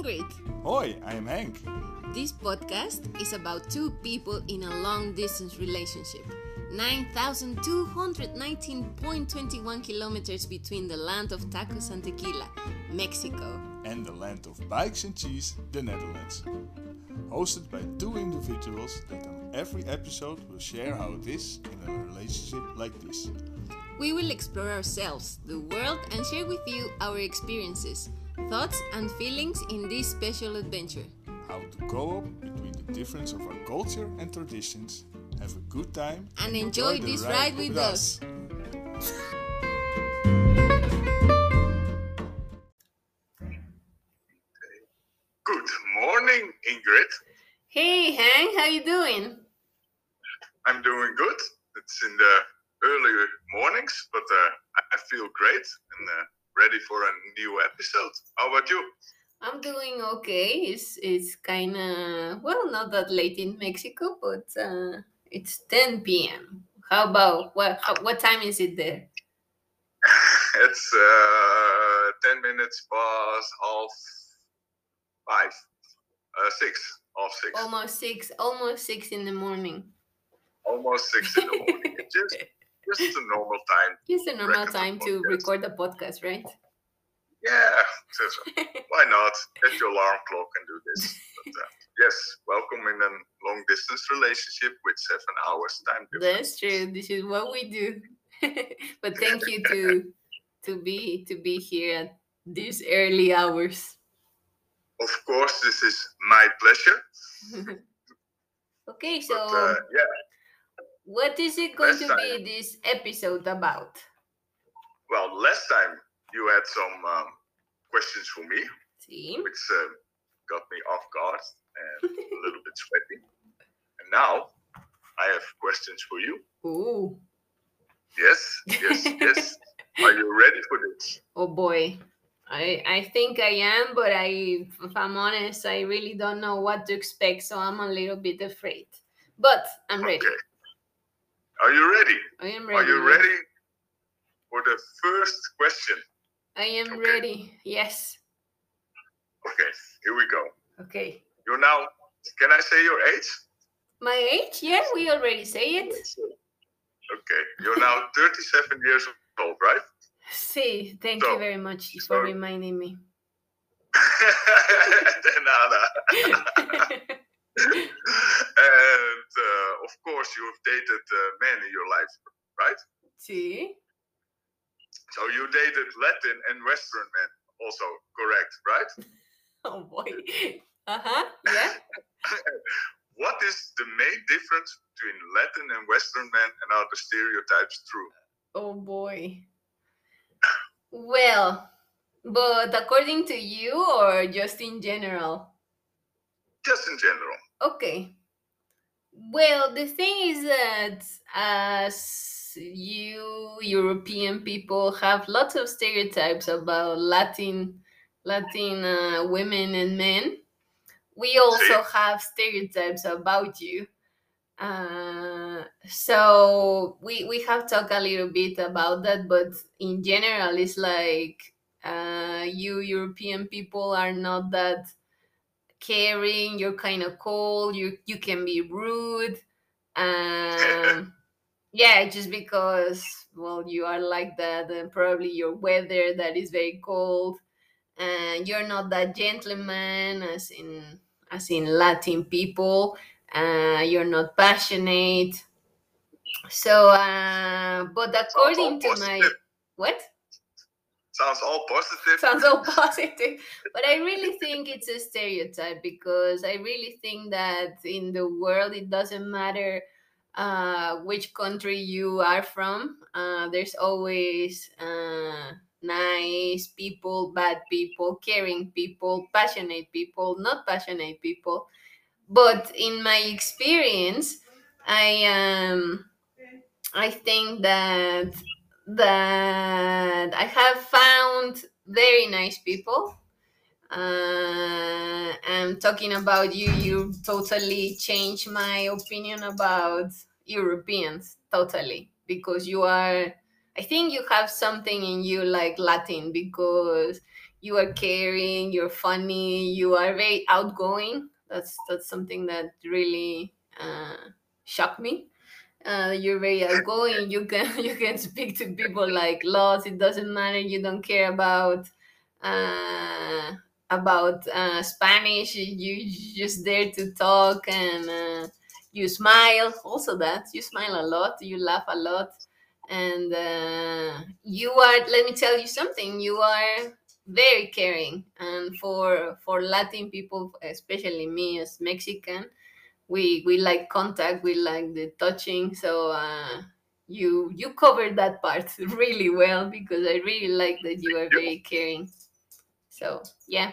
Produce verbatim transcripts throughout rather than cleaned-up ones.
Ingrid. Hoi, I am Henk. This podcast is about two people in a long-distance relationship. nine thousand two hundred nineteen point two one kilometers between the land of tacos and tequila, Mexico, And the land of bikes and cheese, the Netherlands. Hosted by two individuals that on every episode will share how it is in a relationship like this. We will explore ourselves, the world, and share with you our experiences, thoughts, and feelings in this special adventure. How to co-op between the difference of our culture and traditions, have a good time, And enjoy the this ride with us. Good morning, Ingrid. Hey, Hank, how you doing? I'm doing good. It's in the early mornings, but uh, I feel great and uh, ready for a new episode. How about you? I'm doing okay. It's it's kind of, well, not that late in Mexico, but uh, it's ten p.m. How about, what how, what time is it there? It's uh, ten minutes past half five, uh, six, half six, Almost six, almost six in the morning. almost six in the morning. It's just, just a normal time. It's a normal Record time to podcast. record the podcast, right? Yeah, just, why not? Set your alarm clock and do this. But, uh, yes, welcome in a long distance relationship with seven hours time difference. That's true. This is what we do. But thank you to to be to be here at these early hours. Of course, this is my pleasure. Okay, so But uh, yeah, what is it going last to be this episode about? well, last time you had some um, questions for me, See? which uh, got me off guard and a little bit sweaty. And now I have questions for you. Ooh. Yes, yes, yes. Are you ready for this? Oh boy. I I think I am, but I if I'm honest, I really don't know what to expect, so I'm a little bit afraid. But I'm ready. Okay. Are you ready? I am ready. Are you yes. ready for the first question? I am Okay. ready. Yes. Okay, here we go. Okay. You're now, can I say your age? My age? Yeah, we already say it. Okay, you're now thirty-seven years old, right? See, thank So- you very much for so- reminding me. De nada. And uh, of course, you have dated uh, men in your life, right? See? So you dated Latin and Western men, also correct, right? Oh boy. Uh-huh. Yeah. What is the main difference between Latin and Western men, and are the stereotypes true? Oh boy. Well, but according to you or just in general? Just in general. Okay. Well, the thing is that as you European people have lots of stereotypes about Latin Latin uh, women and men, we also have stereotypes about you. Uh, so we we have talked a little bit about that, but in general, it's like uh, you European people are not that caring. You're kind of cold. You you can be rude. Um, yeah, just because, well, you are like that, and probably your weather that is very cold, and you're not that gentleman as in as in Latin people. Uh, you're not passionate. So, uh, but according to my positive. what? Sounds all positive. Sounds so positive, but I really think it's a stereotype, because I really think that in the world it doesn't matter uh, which country you are from. Uh, there's always uh, nice people, bad people, caring people, passionate people, not passionate people. But in my experience, I um I think that that I have found very nice people. Uh, and talking about you, you totally changed my opinion about Europeans, totally, because you are. I think you have something in you like Latin, because you are caring, you're funny, you are very outgoing. That's that's something that really uh, shocked me. Uh, you're very outgoing. You can you can speak to people like lots. It doesn't matter. You don't care about uh, about uh, Spanish. You just there to talk, and uh, you smile. Also, that you smile a lot. You laugh a lot, and uh, you are. Let me tell you something. You are very caring, and for for Latin people, especially me as Mexican, we we like contact, we like the touching. So uh you you covered that part really well, because I really like that you are You? very caring. So yeah.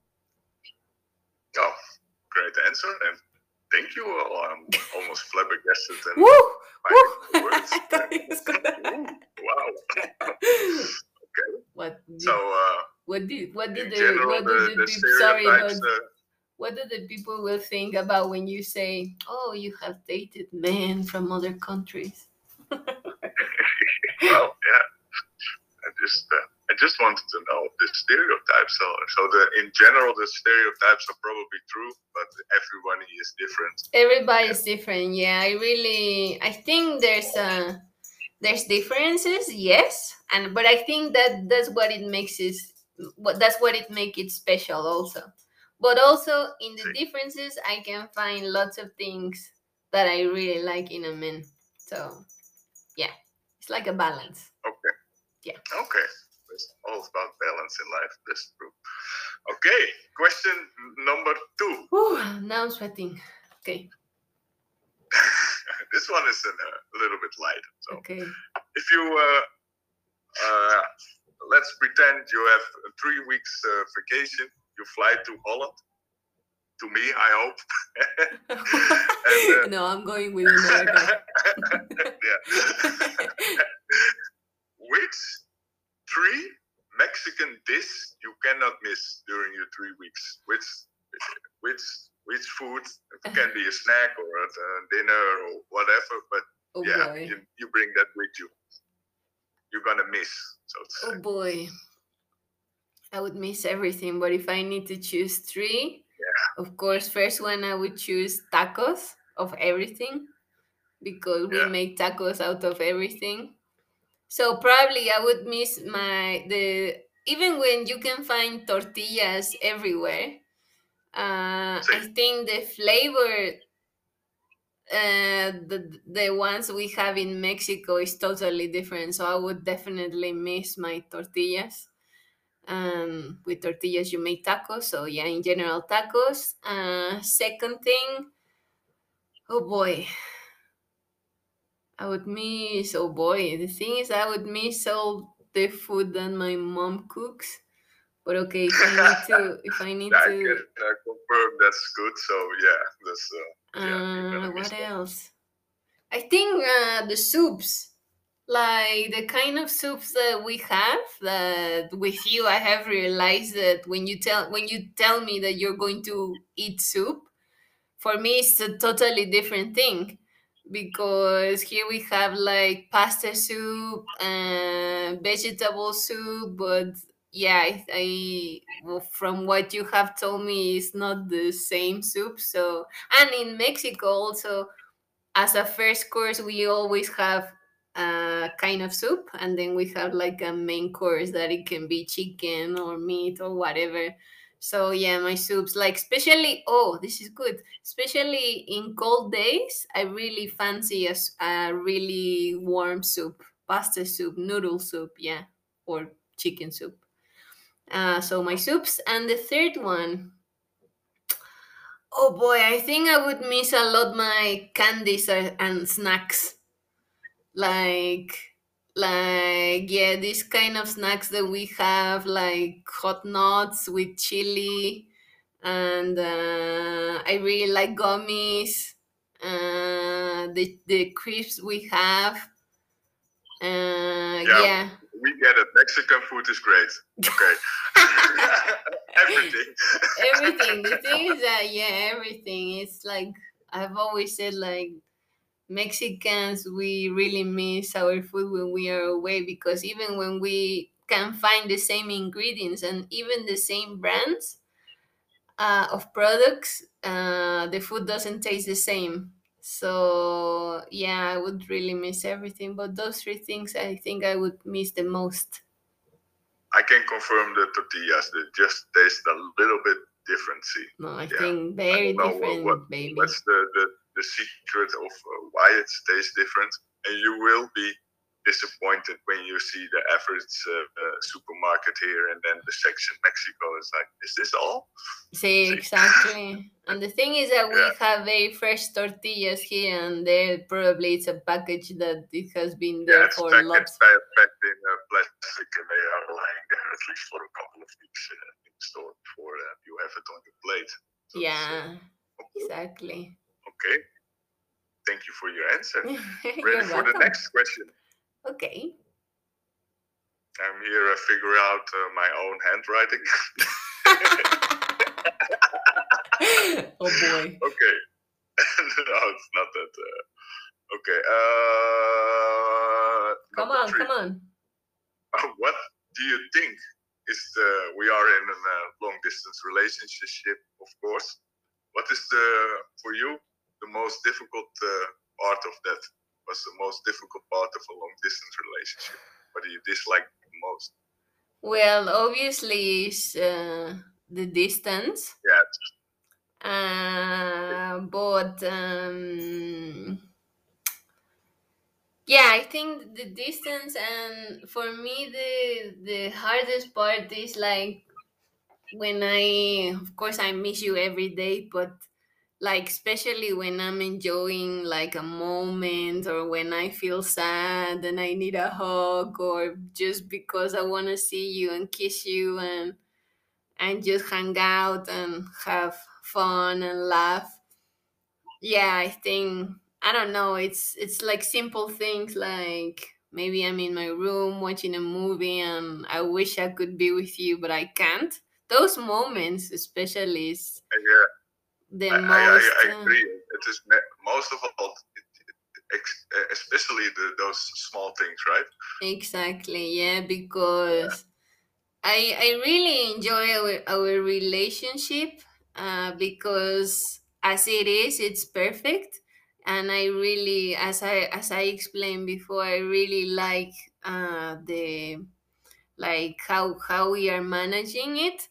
Oh, great answer, and thank you. Well, I'm almost flabbergasted and Woo! finding Woo! the words. I thought he was Ooh, gonna wow. Okay. what So, did uh, what did what did in the general, what did the, the the people, sorry, stereotypes. but Uh, what do the people will think about when you say, oh, you have dated men from other countries? well, yeah. I just, uh, I just wanted to know the stereotypes. So, so the in general, the stereotypes are probably true, but everybody is different. Everybody's different. Yeah, I really, I think there's uh there's differences, yes, and but I think that that's what it makes it, what that's what it make it special also. But also in the See? differences, I can find lots of things that I really like in a man. So yeah, it's like a balance. Okay. Yeah. Okay. It's all about balance in life. That's true. Okay. Question number two. Whew, now I'm sweating. Okay. This one is a, a little bit light. So, Okay. if you uh, uh, let's pretend you have three weeks uh, vacation, you fly to Holland. To me, I hope. and, uh, no, I'm going with another guy. yeah. Which three Mexican dish you cannot miss during your three weeks? Which which which food? It can be a snack or a, a dinner or whatever, but Oh yeah, boy. you, you bring that with you. You're gonna miss, so to say. Oh boy. I would miss everything, but if I need to choose three, Yeah. of course, first one I would choose tacos of everything, because we Yeah. make tacos out of everything. So probably I would miss my the even when you can find tortillas everywhere. Uh, See, I think the flavor, uh, the the ones we have in Mexico is totally different. So I would definitely miss my tortillas. Um, with tortillas, you make tacos. So yeah, in general, tacos. Uh, second thing, oh boy, I would miss. Oh boy, the thing is, I would miss all the food that my mom cooks. But okay, if I need to, if I need I to, can uh, confirm that's good. So yeah, that's uh, yeah, you're uh, gonna miss what that. else? I think uh, the soups, like the kind of soups that we have. That with you, I have realized that when you tell when you tell me that you're going to eat soup, for me it's a totally different thing, because here we have like pasta soup and vegetable soup. But yeah, I, I well, from what you have told me, it's not the same soup. So, and in Mexico also, as a first course we always have a kind of soup, and then we have like a main course that it can be chicken or meat or whatever. So yeah, my soups, like, especially, oh, this is good, especially in cold days, I really fancy a, s- a really warm soup, pasta soup, noodle soup, yeah, or chicken soup. Uh, so my soups. And the third one, oh boy, I think I would miss a lot my candies uh, and snacks. Like like yeah, these kind of snacks that we have, like hot nuts with chili. And uh, I really like gummies. Uh, the the crisps we have. Uh, Yeah, yeah. we get it. Mexican food is great. Okay. Everything. Everything. The thing is that, yeah, everything. It's like I've always said, like, Mexicans, we really miss our food when we are away, because even when we can find the same ingredients and even the same brands uh, of products, uh, the food doesn't taste the same. So yeah, I would really miss everything. But those three things, I think I would miss the most. I can confirm the tortillas. They just taste a little bit different. See, No, I yeah. think I very don't know what, what different, baby. what's the, the, the secret of uh, why it tastes different, and you will be disappointed when you see the average uh, uh, supermarket here, and then the section Mexico is like, is this all? See, See? exactly. And the thing is that we Yeah. have very fresh tortillas here, and there probably it's a package that it has been Yeah, there it's for packed, lots. it's packed packed in uh, plastic, and they are lying there at least for a couple of weeks uh, in the store before uh, you have it on your plate. So it's, uh, Yeah, okay. exactly. Okay. Thank you for your answer. You're Ready for the welcome. next question? Okay. I'm here to figure out uh, my own handwriting. Oh boy. Okay. No, it's not that. Uh, okay. Uh, Come number on, three. come on. Uh, what do you think is the? We are in a uh, long distance relationship, of course. What is the for you the most difficult uh, part of that? What's the most difficult part of a long distance relationship? What do you dislike the most? Well, obviously, it's uh, the distance. Yeah. Uh, but um, yeah, I think the distance, and for me, the the hardest part is like when I, of course, I miss you every day, but like especially when I'm enjoying like a moment, or when I feel sad and I need a hug, or just because I want to see you and kiss you and and just hang out and have fun and laugh. Yeah, I think, I don't know, it's it's like simple things, like maybe I'm in my room watching a movie and I wish I could be with you but I can't. Those moments especially is Yeah. the I, I, most I uh, agree. It is ne- most of all, it, it, ex- especially the, those small things, right? exactly, yeah, because I I really enjoy our, our relationship, uh, because as it is, it's perfect, and I really, as I as I explained before, I really like uh, the like how how we are managing it.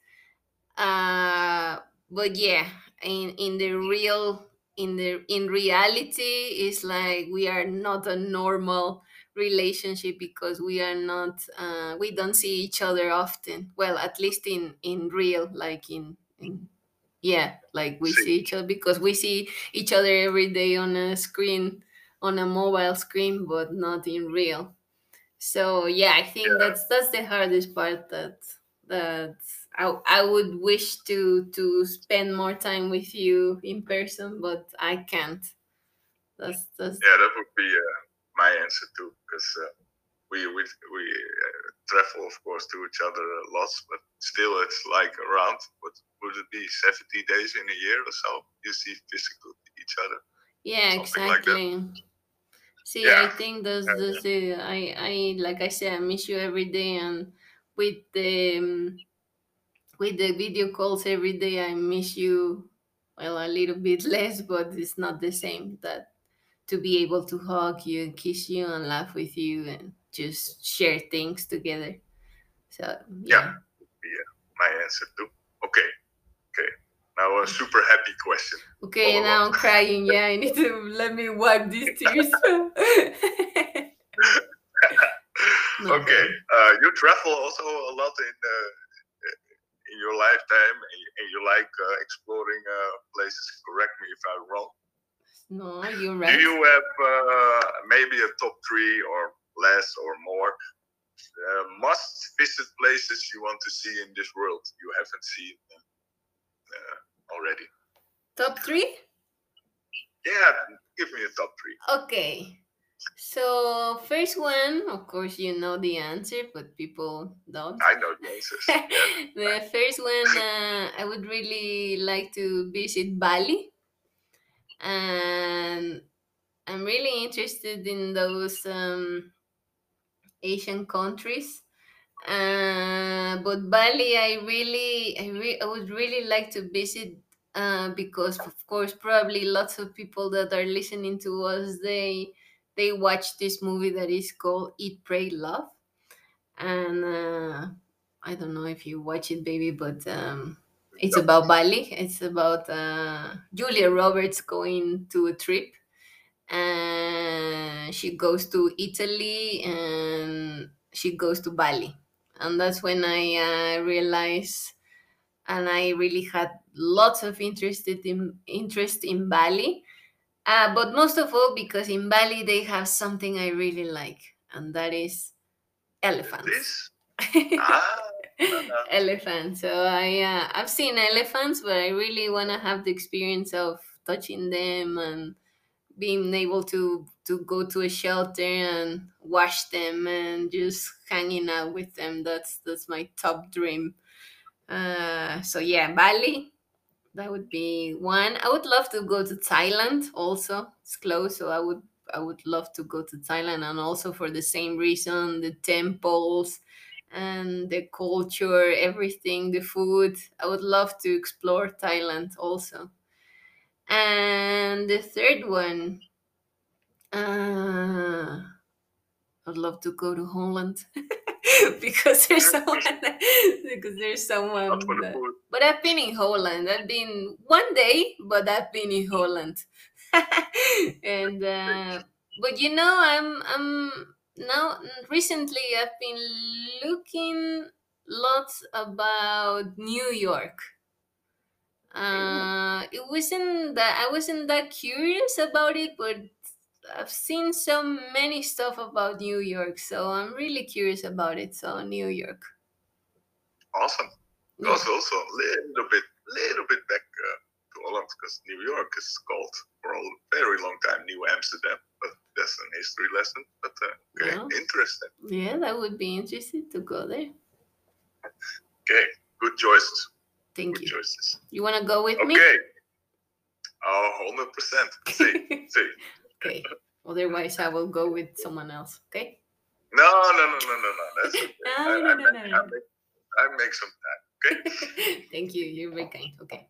Uh, but yeah, in in the real in the in reality, it's like we are not a normal relationship because we are not uh, we don't see each other often, well, at least in in real, like in in yeah, like we See, see each other because we see each other every day on a screen, on a mobile screen, but not in real. So yeah, I think yeah, that's that's the hardest part, that that I, I would wish to to spend more time with you in person, but I can't. That's that's yeah, that would be uh, my answer too, because uh, we we we uh, travel, of course, to each other lots, but still, it's like around what would it be, seventy days in a year or so? You see physically each other, yeah, something like that. exactly. See, Yeah, I think that's uh, that's the I I like I said, I miss you every day, and with the um, with the video calls every day, I miss you, well, a little bit less, but it's not the same, that to be able to hug you and kiss you and laugh with you and just share things together. So yeah, yeah. yeah, my answer too. Okay, okay. Now a super happy question. Okay, Follow up. now I'm crying. Yeah, I need to let me wipe these tears. No, Okay, okay. uh, you travel also a lot in uh, in your lifetime, and you, and you like uh, exploring uh, places. Correct me if I'm wrong. No, you're Do right. you have uh, maybe a top three or less or more uh, must visit places you want to see in this world you haven't seen uh, already? Top three? Yeah, give me a top three. Okay. So first one, of course, you know the answer, but people don't. I know the answers. Yeah, The first one, uh, I would really like to visit Bali, and I'm really interested in those um, Asian countries. Uh, but Bali, I really, I re- I would really like to visit. Uh, because of course, probably lots of people that are listening to us, they they watch this movie that is called Eat, Pray, Love, and uh, I don't know if you watch it, baby, but um, it's No. about Bali. It's about uh, Julia Roberts going to a trip, and she goes to Italy and she goes to Bali. And that's when I uh, realized, and I really had lots of interest in interest in Bali. Uh, but most of all, because in Bali they have something I really like, and that is elephants. This? Ah, uh, Elephants. So I uh, I've seen elephants, but I really want to have the experience of touching them and being able to to go to a shelter and wash them and just hanging out with them. That's that's my top dream. Uh, so yeah, Bali. That would be one. I would love to go to Thailand also. It's close, so I would I would love to go to Thailand, and also for the same reason, the temples and the culture, everything, the food. I would love to explore Thailand also. And the third one, uh, I'd love to go to Holland because there's someone because there's not for someone the that, food. but I've been in Holland. I've been one day, but I've been in Holland. And uh, but you know, I'm I'm now recently I've been looking lots about New York. Ooh, Uh, it wasn't that I wasn't that curious about it, but I've seen so many stuff about New York, so I'm really curious about it. So New York, awesome. yeah, Goes also a little bit, little bit back uh, to Holland because New York is called for a very long time New Amsterdam, but that's an history lesson. But uh, okay, well, interesting. yeah, that would be interesting to go there. Okay, good choices. Thank Good you. choices. You want to go with me? Okay. Oh, one hundred percent. See, see. Okay. Otherwise, I will go with someone else. Okay. No, no, no, no, no, no. That's okay. I, No, I, no, no, make, no, I, no. make, I make some time. Okay. Thank you. You're very kind. Okay.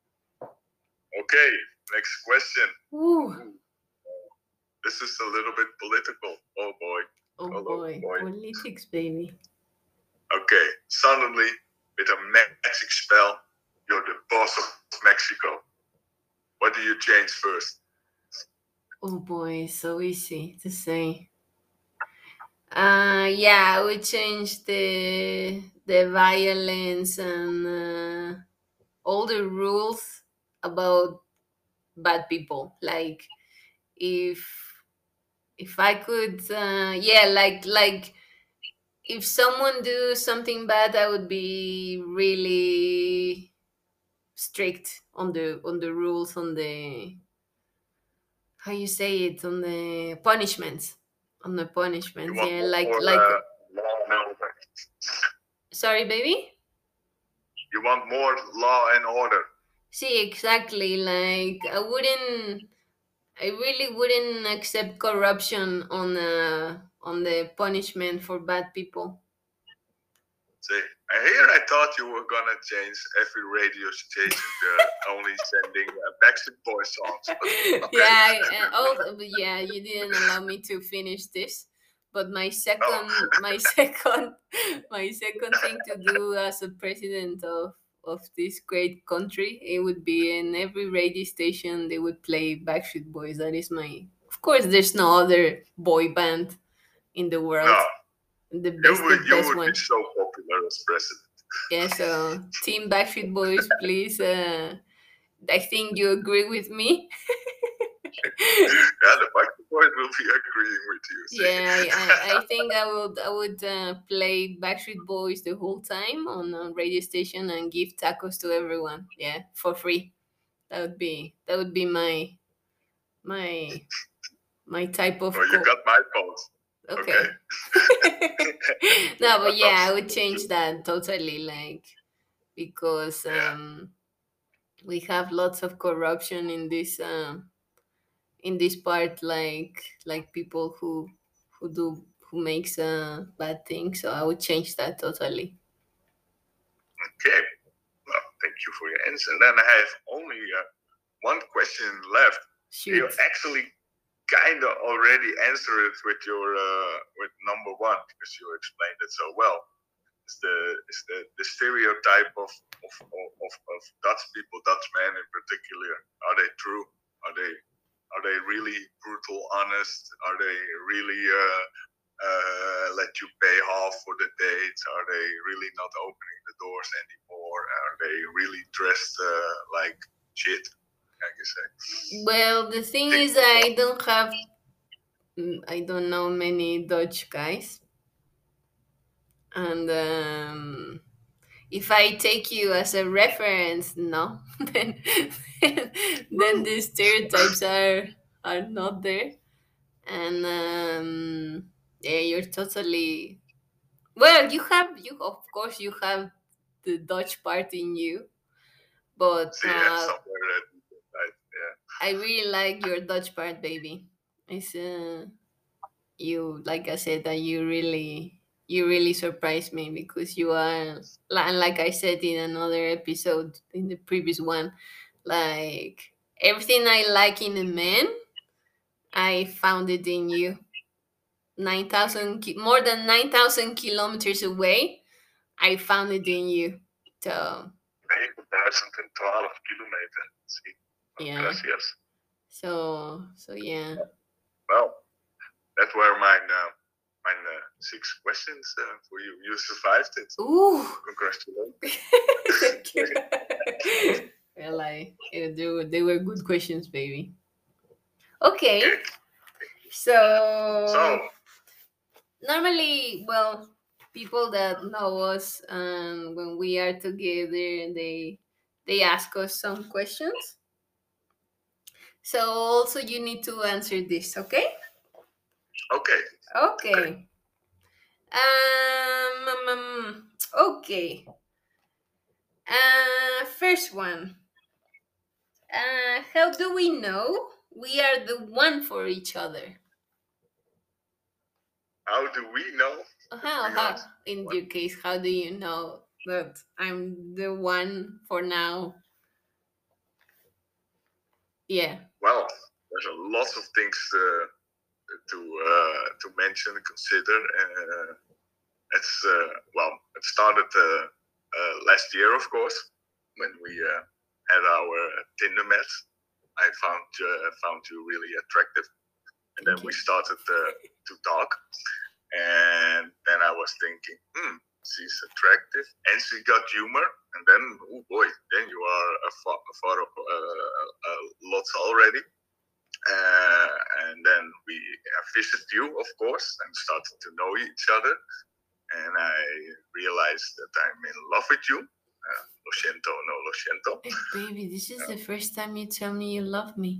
Okay. Next question. Ooh. This is a little bit political. Oh boy. Oh Hello, boy. boy. Politics, baby. Okay. Suddenly, with a magic spell, you're the boss of Mexico. What do you change first? Oh boy, so easy to say. Uh, yeah, I would change the the violence and uh, all the rules about bad people. Like if if I could, uh, yeah, like like if someone do something bad, I would be really strict on the on the rules, on the, how you say it, on the punishments, on the You punishments. want Yeah, like more like uh, law and order. sorry, baby. You want more law and order. See, exactly. Like I wouldn't, I really wouldn't accept corruption on uh on the punishment for bad people. See, and here I thought you were gonna change every radio station to only sending uh, Backstreet Boys songs. But, okay. Yeah, I, uh, also, but yeah, you didn't allow me to finish this. But my second, Oh, my second, my second thing to do as a president of of this great country, it would be in every radio station they would play Backstreet Boys. That is my. Of course, there's no other boy band in the world. no, The you best, the would you best would one. be so popular as president. Yeah. So, Team Backstreet Boys, please. Uh, I think you agree with me. Yeah, the Backstreet Boys will be agreeing with you. See? Yeah, I, I, I think I would I would uh, play Backstreet Boys the whole time on a radio station and give tacos to everyone. Yeah, for free. That would be that would be my my my type of Well, you goal. got my phone. Okay. Okay. No, but yeah, I would change that totally, like because Yeah. um we have lots of corruption in this um in this part, like like people who who do who makes a bad thing. So I would change that totally. Okay. Well, thank you for your answer. And then I have only uh, one question left. Shoot. You actually kind of already answered it with your uh, with number one because you explained it so well. Is the is the, the stereotype of of, of of Dutch people, Dutch men in particular, are they true? Are they are they really brutal, honest? Are they really uh, uh, let you pay half for the dates? Are they really not opening the doors anymore? Are they really dressed uh, like shit? I can say. Well, the thing is, I don't have, I don't know many Dutch guys, and um, if I take you as a reference, no, then then the stereotypes are are not there, and um, yeah, you're totally well. You have you of course you have the Dutch part in you, but See, yeah, uh, somewhere that, right, yeah. I really like your Dutch part, baby. It's uh, you like I said that you really you really surprised me because you are li- like I said in another episode in the previous one, like everything I like in a man, I found it in you. Nine thousand ki- more than nine thousand kilometers away, I found it in you. So nine thousand twelve kilometer. See, yeah. gracias. So so yeah. Well, that were mine. Uh, mine uh, six questions uh, for you. You survived it. Ooh. Congratulations. Thank you. Well, I eh, they were, they were good questions, baby. Okay. Okay. So, So, normally, well, people that know us and when we are together, they they ask us some questions. So also you need to answer this, okay? okay. Okay. Um, um, um, okay. Uh, first one. Uh, how do we know we are the one for each other? How do we know? How, We how are in one. your case, how do you know that I'm the one for now? Yeah. Well, there's a lot of things uh, to uh, to mention and consider. Uh, it's uh, well, it started uh, uh, last year, of course, when we uh, had our Tinder match. I found uh, found you really attractive, and then we started uh, to talk. And then I was thinking, hmm, she's attractive and she got humor. And then, oh boy, then you are a father of uh, uh, lots already. Uh, and then we uh, visited you, of course, and started to know each other. And I realized that I'm in love with you. Uh, lo siento, no lo siento. Hey, baby, this is the first time you tell me you love me.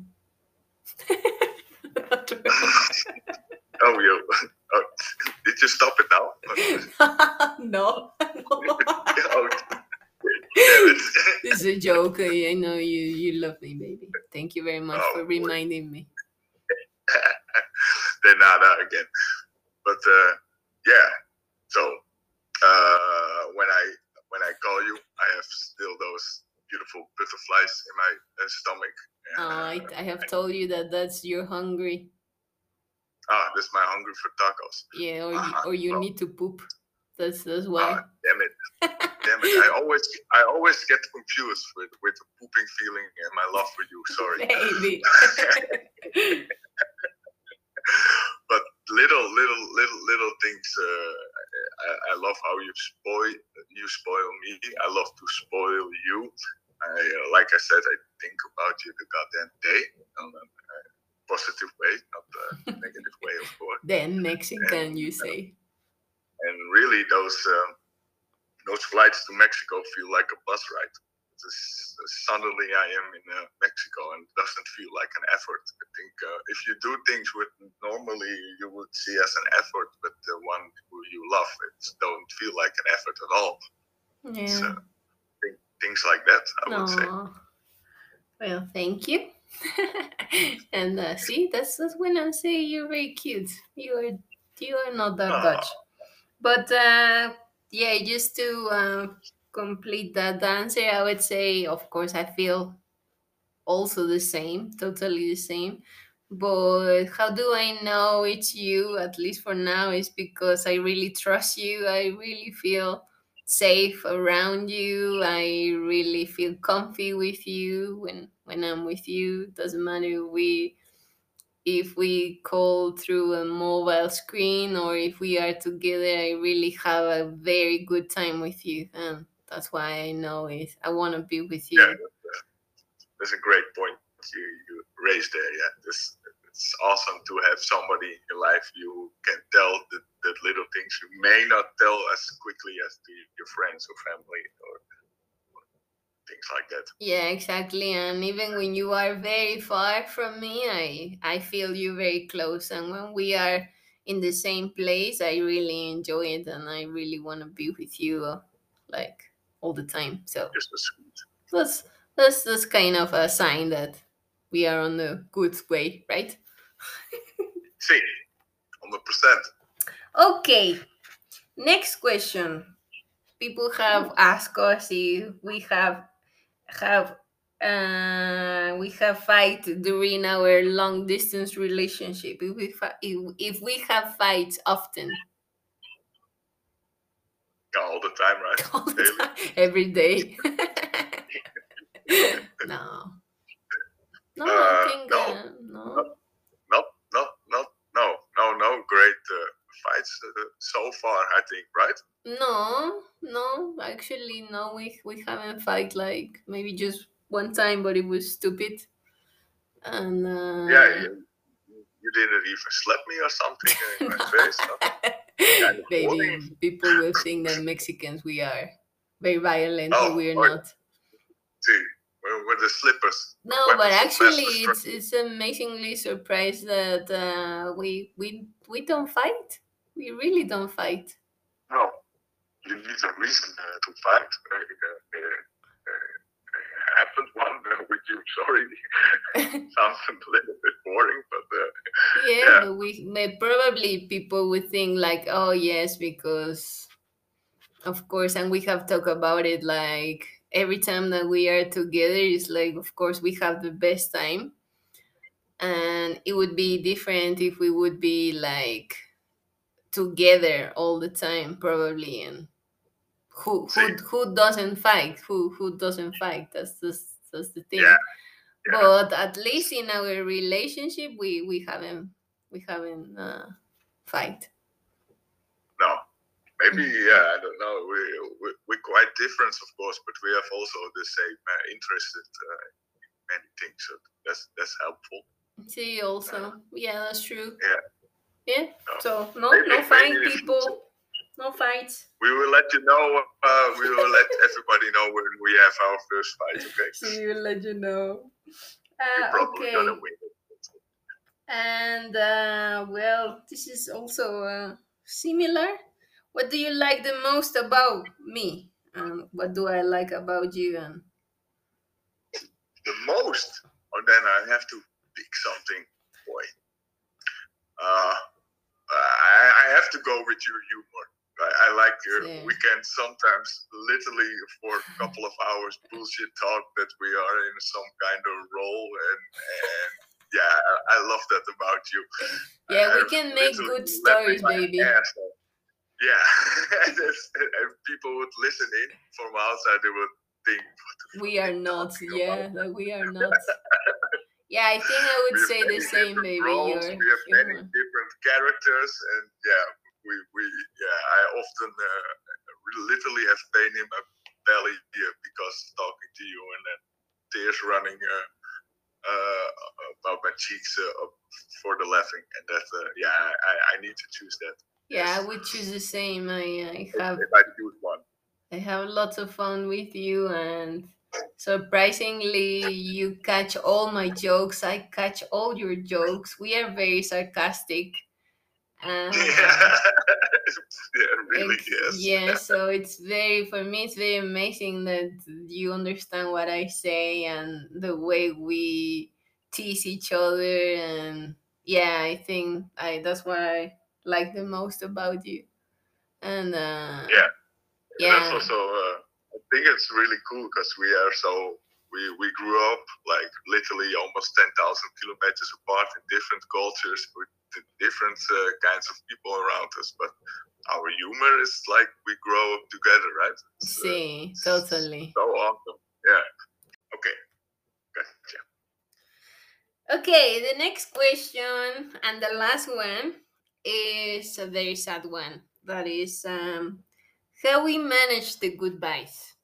Oh, you. Oh, did you stop it now? No. Oh, damn it. It's a joke. I know you, you love me, baby. Thank you very much Oh, for boy. reminding me. De nada again. But uh, yeah, so uh, when I when I call you, I have still those beautiful butterflies in my uh, stomach. And, Oh, I, uh, I have told you that that's you're hungry. ah, that's my hungry for tacos. Yeah, or you, Ah, or you well. need to poop. That's that's Ah, why. damn it, damn it! I always I always get confused with with the pooping feeling and my love for you. Sorry. Baby. But little little little little things. Uh, I, I love how you spoil you spoil me. I love to spoil you. I, uh, like I said, I think about you the goddamn day in a uh, positive way, not a negative way, of course. Then Mexican, And, you say. And really, those um, those flights to Mexico feel like a bus ride. Just, suddenly, I am in uh, Mexico, and it doesn't feel like an effort. I think uh, if you do things with normally you would see as an effort, but the one who you love, it don't feel like an effort at all. Yeah. So, th- things like that, I would say. Aw. Well, thank you. And uh, see, that's, that's when I say you're very cute. You are You are not that Oh, Dutch. But uh, yeah, just to uh, complete that answer, I would say, of course, I feel also the same, totally the same. But how do I know it's you? At least for now, is because I really trust you. I really feel safe around you. I really feel comfy with you when when I'm with you. Doesn't matter if we if we call through a mobile screen or if we are together. I really have a very good time with you, and that's why I know it. I want to be with yeah, you. that's a great point you, you raised there. Yeah, this it's awesome to have somebody in your life you can tell the, the little things you may not tell as quickly as to your friends or family or things like that. Yeah, exactly. And even when you are very far from me, I I feel you very close. And when we are in the same place, I really enjoy it, and I really want to be with you, uh, like all the time. So Just a sweet. that's that's that's kind of a sign that we are on a good way, right? See, one hundred percent. Okay. Next question. People have asked us if we have have uh, we have fight during our long distance relationship. If we fi- if, if we have fights often, All the time, right? all the Daily. time, every day. No, no, I Uh, think no, uh, not, no, not, not, not, no, no, no great uh, fights uh, so far. I think, right? no, no. Actually, no. We we haven't fight like maybe just one time, but it was stupid. And Yeah, uh, you, you didn't even slap me or something in my face. Nothing. Kind of maybe warning. people will think that Mexicans we are very violent, but Oh, we are oh, not. see, with, with the slippers, No, but weapons of mass actually, it's destruction. it's amazingly surprised that uh, we we we don't fight. We really don't fight. No, you need a reason uh, to fight. Uh, uh, uh, happened one uh, with you. Sorry, sounds a little bit boring, but uh, Yeah, yeah, but we may probably people would think like, oh yes, because of course, and we have talked about it like every time that we are together is like, of course, we have the best time, and it would be different if we would be like together all the time, probably, and who see, who who doesn't fight who who doesn't fight that's that's, that's the yeah, thing. yeah, But at least in our relationship we we haven't we haven't uh, fight. no. Maybe, yeah, I don't know. We, we, we're quite different, of course, but we have also the same uh, interest in uh, many things. So that's that's helpful. See Uh, also, yeah, that's true. yeah, Yeah, no. so no Maybe, no maybe in fight the future, people, no fights. we will let you know. Uh, we will let everybody know when we have our first fight. Okay, She will let you know. you're uh probably gonna okay. win it. And uh well, this is also uh, similar. What do you like the most about me, and what do I like about you? And The most, or then I have to pick something. Boy, uh, I, I have to go with your humor. I, I like your yeah. we can sometimes literally for a couple of hours bullshit talk that we are in some kind of role, and, and yeah, I, I love that about you. Yeah, I we can make literally good laughing stories, my baby. ass off. Yeah, and if, if people would listen in from outside, they would think, "What the fuck We are are they not. talking about?" Yeah, that we are not. Yeah, I think I We would have say the many same, different baby. roles, Your we have many humor. different characters, and yeah, we we yeah, I often uh, literally have pain in my belly uh, because talking to you, and then tears running uh, uh, about my cheeks uh, for the laughing, and that uh, yeah, I, I need to choose that. Yeah, I Yes, would choose the same. I, I if, have if I choose one. I have lots of fun with you, and surprisingly, you catch all my jokes. I catch all your jokes. We are very sarcastic. Uh, Yeah, yeah, really, ex- yes. yeah, so it's very, for me, it's very amazing that you understand what I say and the way we tease each other. And yeah, I think I that's why like the most about you. And uh, Yeah, and that's yeah, also uh, I think it's really cool because we are so we we grew up like literally almost ten thousand kilometers apart in different cultures with di- different uh, kinds of people around us, but our humor is like we grow up together, right? It's, uh, see, it's totally. so awesome. Yeah. Okay. Gotcha. Okay, the next question and the last one is a very sad one. That is um, how we manage the goodbyes.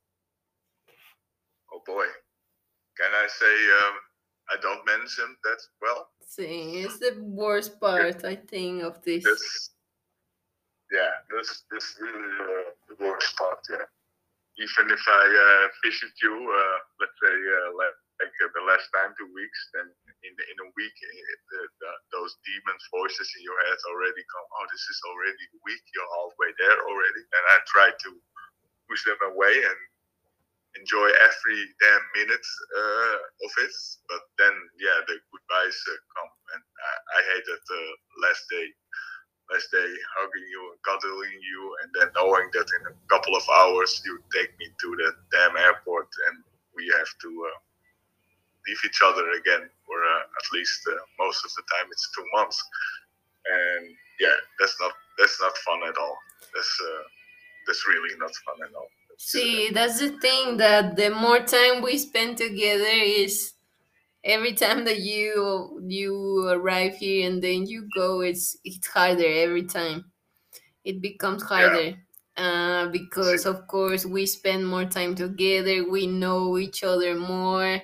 Oh boy. Can I say um, I don't mention that well? See, it's the worst part, I think, of this. This, yeah, this this really uh, the worst part. Yeah. Even if I uh, visit you, uh, let's say uh, like, like uh, the last time two weeks, then in in a week, uh, the, the, those demons' voices in your head already come. Oh, this is already the week. You're halfway there already, and I try to push them away and enjoy every damn minute uh, of it. But then, yeah, the goodbyes uh, come, and I, I hated the last day, last day hugging you and cuddling you, and then knowing that in a couple of hours you take me to the damn airport, and we have to uh, leave each other again for uh, at least uh, most of the time it's two months, and yeah, that's not that's not fun at all. That's uh, that's really not fun at all. That's, uh, See, that's the thing, that the more time we spend together is every time that you you arrive here and then you go, it's it's harder every time. It becomes yeah, harder uh, see, because of course we spend more time together, we know each other more,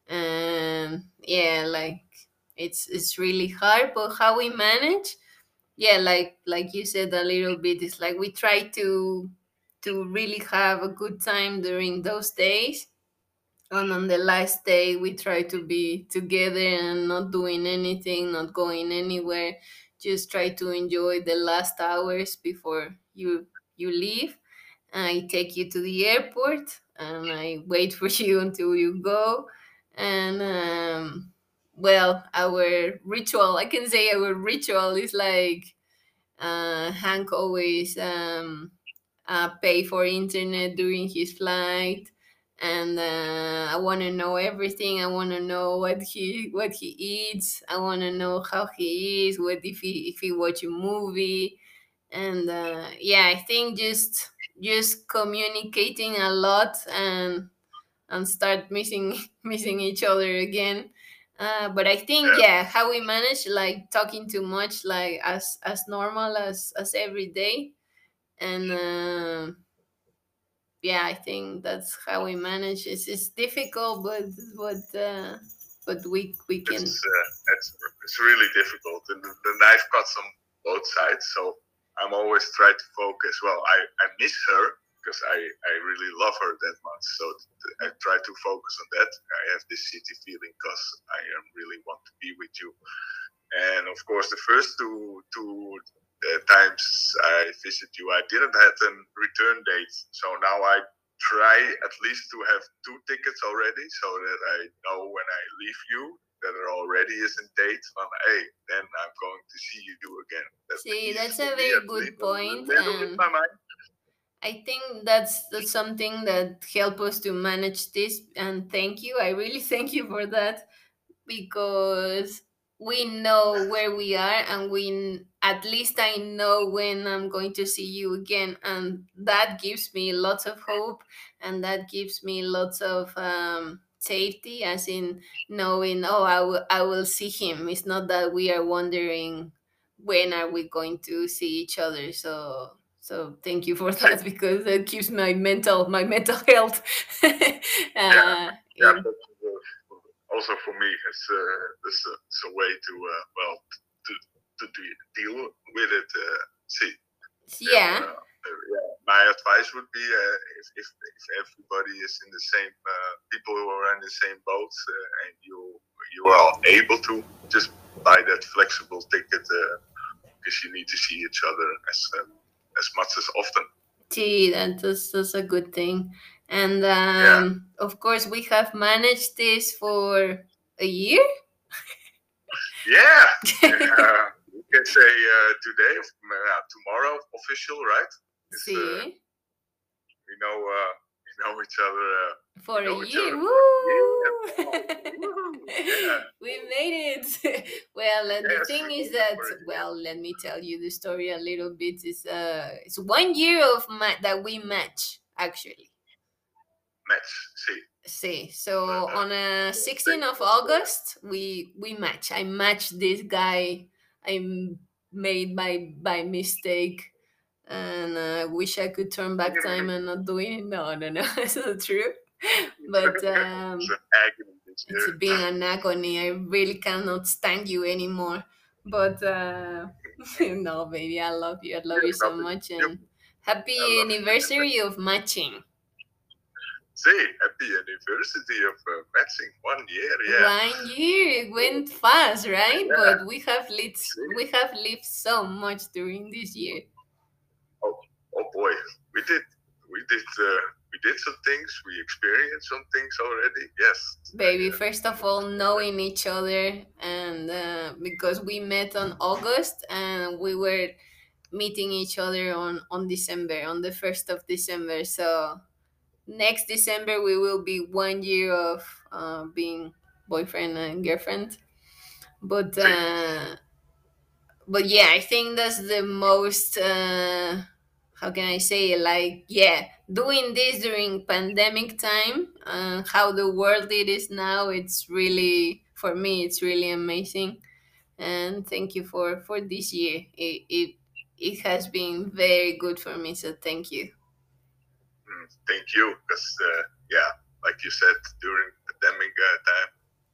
and yeah, like it's it's really hard. But how we manage, yeah, like like you said a little bit, it's like we try to to really have a good time during those days, and on the last day we try to be together and not doing anything, not going anywhere, just try to enjoy the last hours before you you leave. I take you to the airport and I wait for you until you go. And um, well, our ritual, I can say our ritual is like uh, Hank always um, uh, pay for internet during his flight, and uh, I want to know everything. I want to know what he what he eats. I want to know how he is. What if he if he watch a movie, and uh, yeah, I think just just communicating a lot and and start missing missing each other again. Uh, but I think, yeah. yeah, how we manage, like talking too much, like as as normal as as every day, and uh, yeah, I think that's how we manage. It's it's difficult, but but uh, but we we It's can. uh, it's it's really difficult, and the, the knife cuts on both sides. So I'm always trying to focus. Well, I I miss her because I I really love her that much. So th- I try to focus on that. I have this city feeling because I um, really want to be with you. And of course, the first two two uh, times I visit you, I didn't have a return date. So now I try at least to have two tickets already, so that I know when I leave you that there already is a date. On hey, then I'm going to see you again. That's the See, ease that's for a me, very at least good a point, little in and my mind. I think that's, that's something that help us to manage this. And thank you, I really thank you for that, because we know where we are, and we at least I know when I'm going to see you again, and that gives me lots of hope, and that gives me lots of um, safety, as in knowing, oh, I will I will see him. It's not that we are wondering when are we going to see each other. So so thank you for See, that, because that keeps my mental my mental health yeah, uh, yeah. in. But uh, also for me, it's uh, it's, a, it's a way to uh, well to to de- deal with it. Uh, see, then Yeah. uh, uh, yeah, my advice would be uh, if, if if everybody is in the same uh, people who are in the same boat uh, and you you are able to just buy that flexible ticket because uh, you need to see each other as uh, as much as often. Gee, that, that's, that's a good thing. And Yeah, um, of course, we have managed this for a year. yeah, yeah. can say uh, today, uh, tomorrow, official, right? It's, uh, See, we know uh, we know each other. Uh, for we a know each year. other Woo! for a year. Woo! Yeah. We made it. Well, uh, the Yes, thing we is did it that, for a year. well, let me tell you the story a little bit. It's uh, it's one year of ma- that we match actually. Match. See. See, so Uh, on a sixteenth of August, we we match. I matched this guy. I m- made by by mistake, and I uh, wish I could turn back time and not doing it. No, no, no, it's not true. But um, it's an agony this it's year. being an agony. I really cannot stand you anymore. But uh, no, baby, I love you. I love You you have so nothing. much, You, and I happy love you. anniversary of matching. See, happy anniversary of uh, matching one year. Yeah. One year, it went fast, right? Yeah. But we have lived, See? we have lived so much during this year. Oh, oh boy, we did, we did, uh, we did some things. We experienced some things already. Yes, Baby, uh, first of all, knowing each other, and uh, because we met on August, and we were meeting each other on on December, on the first of December. So next December we will be one year of uh, being boyfriend and girlfriend. But uh, but yeah, I think that's the most. Uh, how can I say it? Like, yeah, doing this during pandemic time and how the world it is now, it's really, for me, it's really amazing. And thank you for for this year. It it, it has been very good for me. So thank you. mm, thank you, because uh, yeah, like you said, during pandemic uh, time,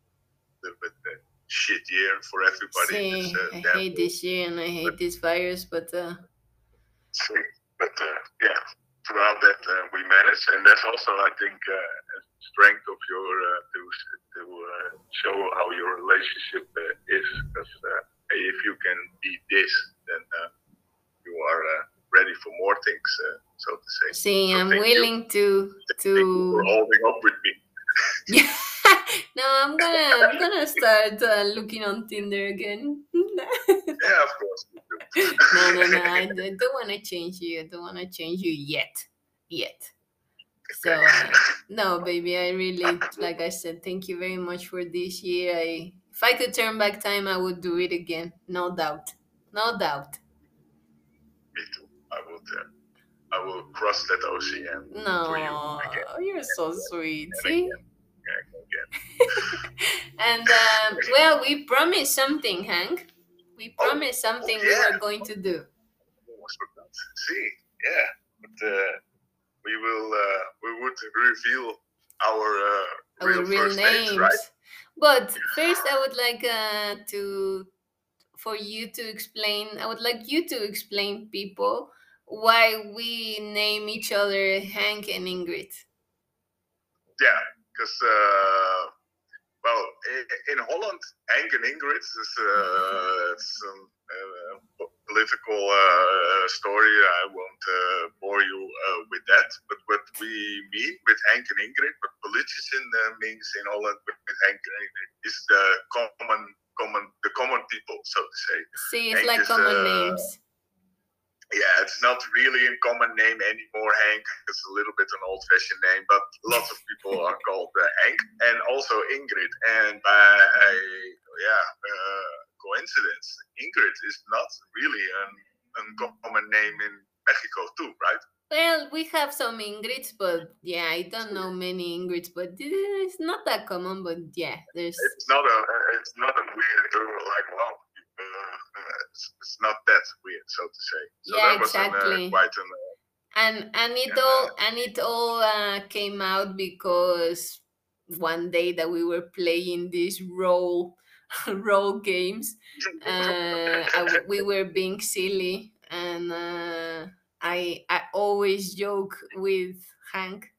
a little bit uh, shit year for everybody. See, This, uh, I damn hate this year and I hate But- this virus, but uh, see, but uh, yeah, throughout that uh, we managed, and that's also, I think, uh, a strength of your uh, to to uh, show how your relationship uh, is. Because uh, if you can be this, then uh, you are uh, ready for more things, uh, so to say. see, So I'm thank willing to Thank you for to. holding up with me. No, I'm gonna I'm gonna start uh, looking on Tinder again. Yeah, of course. you do. No, no, no. I, d- don't want to change you. I don't want to change you yet, yet. So uh, no, baby. I really, like I said, thank you very much for this year. I, if I could turn back time, I would do it again, no doubt, no doubt. Me too. I will. Uh, I will cross that ocean No, for you again. you're so sweet. And See. again. Yeah, again. And um, well, we promised something, Hank. We Oh, promised something oh, yeah. we were going to do. Almost forgot. See, yeah, but uh, we will. Uh, we would reveal our uh, Our real, real first names. names, right? But first, I would like uh, to for you to explain. I would like you to explain people why we name each other Hank and Ingrid. Yeah, because uh, well, in, in Holland, Henk and Ingrid is uh, some uh, po- political uh, story. I won't uh, bore you uh, with that. But what we mean with Henk and Ingrid, what politician uh, means in Holland with, with Henk and Ingrid, is the common, common, the common people, so to say. See, it's Hank like is, common uh, names. Yeah, it's not really a common name anymore, Hank. It's a little bit an old-fashioned name, but lots of people are called uh, Hank, and also Ingrid. And by yeah, uh, coincidence, Ingrid is not really an uncommon name in Mexico too, right? Well, we have some Ingrids, but yeah, I don't know many Ingrids, but it's not that common. But yeah, there's. It's not a it's not a weird uh, like wow. Uh, it's, it's not that weird, so to say. So Yeah, that was an, exactly. uh, quite an uh, and and it Yeah. all and it all uh, came out because one day that we were playing these role role games, uh, I- we were being silly, and uh, I I always joke with Hank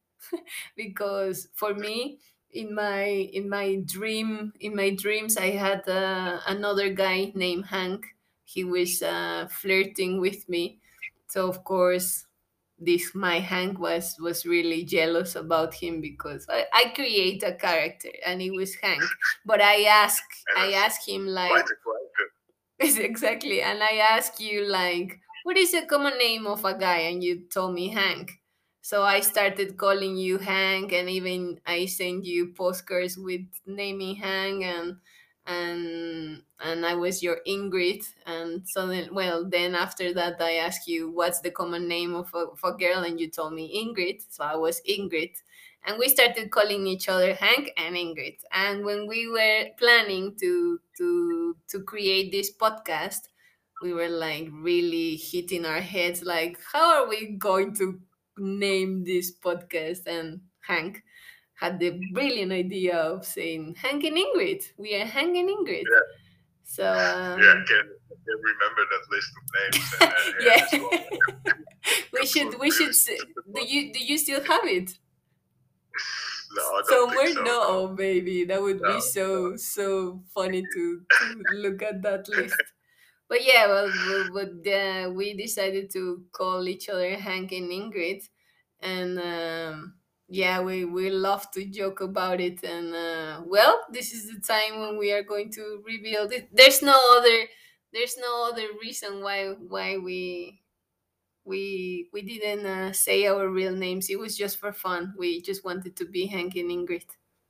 because for me, in my in my dream in my dreams, I had uh, another guy named Hank. He was uh, flirting with me, so of course this my Hank was was really jealous about him because I, I create a character and it was Hank, but I ask I asked him like, quite a quite a Exactly. And I asked you, like, what is a common name of a guy? And you told me Hank. So I started calling you Hank, and even I sent you postcards with naming Hank, and and and I was your Ingrid. And so then, well, then after that, I asked you what's the common name of a, of a girl, and you told me Ingrid. So I was Ingrid, and we started calling each other Hank and Ingrid. And when we were planning to to to create this podcast, we were like really hitting our heads, like, how are we going to name this podcast? And Hank had the brilliant idea of saying Hank and Ingrid. We are Hank and Ingrid. Yeah. So Yeah, I um, can, I can remember that list of names. And, uh, yeah, yeah, that's what- we that's should what we should. really s- super Do fun. you do you still have it? No, I don't Somewhere? think so. No, No. oh, baby, that would be No, so so funny to to look at that list. But yeah, well, well, but uh, we decided to call each other Hank and Ingrid, and um, yeah, we we love to joke about it. And uh, well, this is the time when we are going to reveal it. There's no other there's no other reason why why we we we didn't uh, say our real names. It was just for fun. We just wanted to be Hank and Ingrid,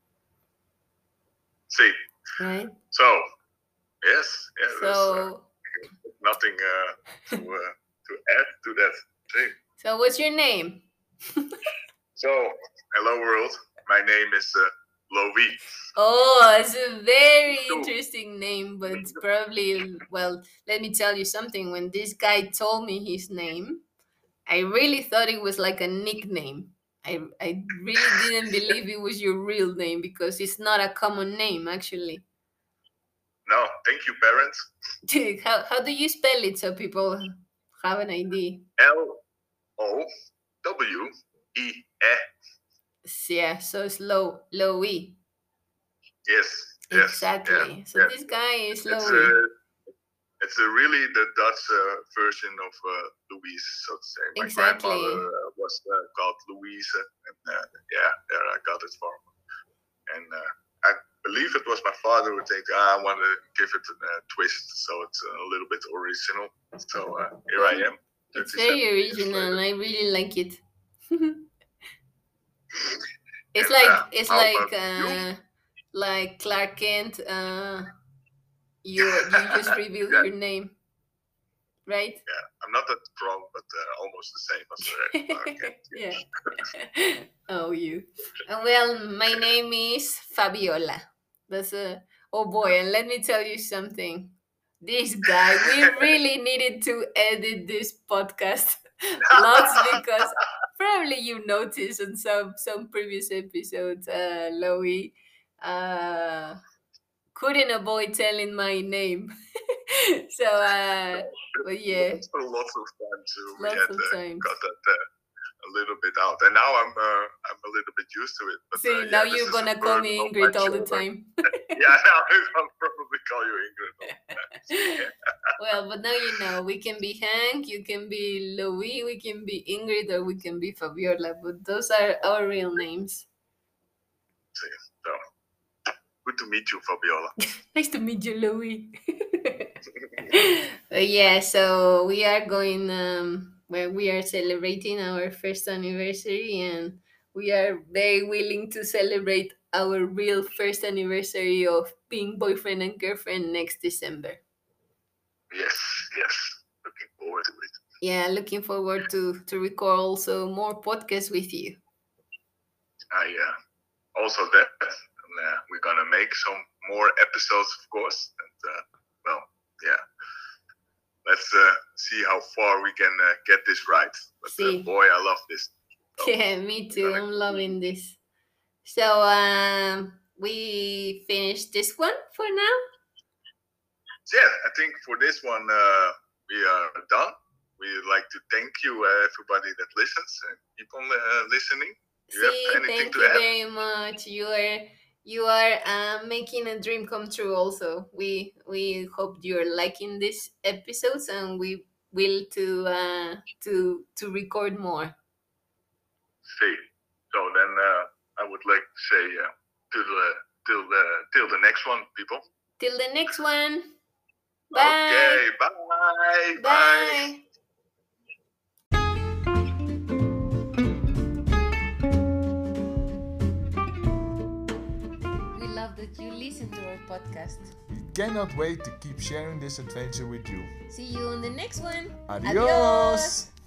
see. right? So, yes, yeah, there's uh, So nothing uh, to uh, to add to that thing. so what's your name? So, hello world. My name is uh, Lovi. Oh, it's a very Cool. interesting name, but it's probably, well, let me tell you something. When this guy told me his name, I really thought it was like a nickname. I, I really didn't believe it was your real name, because it's not a common name, actually. No, thank you, parents. how, how do you spell it so people have an idea? L O W E E. Yeah, so it's low, Lowy. Yes, yes. Exactly. Yeah, So yeah. this guy is It's Lowy. uh, it's uh, really the Dutch uh, version of uh, Louise, so to say. My Exactly. grandmother uh, was uh, called Louise, and uh, yeah, there I got it from. And uh, I believe it was my father who think, ah, I want to give it a uh, twist, so it's a little bit original. So uh, here I am. It's thirty-seven very years original. later. I really like it. It's And, like uh, it's how like about you? uh like Clark Kent. Uh, you you just reveal Yeah. your name, right? Yeah, I'm not that strong, but uh, almost the same as uh, Clark Kent. Yeah. Oh, you. Uh, well, my name is Fabiola. That's a. Oh boy, and let me tell you something. This guy, we really needed to edit this podcast lots, because probably you noticed on some some previous episodes, uh, Loey uh, couldn't avoid telling my name. So, uh, but yeah, For lots of time too, we lots had of uh, times. got that uh, a little bit out, and now I'm uh, I'm a little bit used to it. But See, uh, now yeah, this you're is gonna a call burden me on my Ingrid all the shoulder. time. Yeah, now I'll probably call you Ingrid all the time. Well, but now you know, we can be Hank, you can be Louis, we can be Ingrid, or we can be Fabiola, but those are our real names. See, so good to meet you, Fabiola. Nice to meet you, Louis. But yeah, so we are going, um, well, we are celebrating our first anniversary, and we are very willing to celebrate our real first anniversary of being boyfriend and girlfriend next December. Yes, yes, looking forward to it. Yeah, looking forward to to record also more podcasts with you. I uh, also that, and uh, we're gonna make some more episodes, of course. And uh, well, yeah, let's uh, see how far we can uh, get this right. But uh, See. boy, I love this. So, Yeah, me too. gonna- I'm loving this. So um, we finished this one for now. yeah, I think for this one uh, we are done. We'd like to thank you, uh, everybody that listens and keep on uh, listening. Do you See, have anything thank to you add? very much. You are you are uh, making a dream come true. Also, we we hope you're liking these episodes, and we will to uh, to to record more. See, so then uh, I would like to say uh, till the till the till the next one, people. Till the next one. Bye. Okay, bye. Bye. Bye. We love that you listen to our podcast. We cannot wait to keep sharing this adventure with you. See you in the next one. Adios.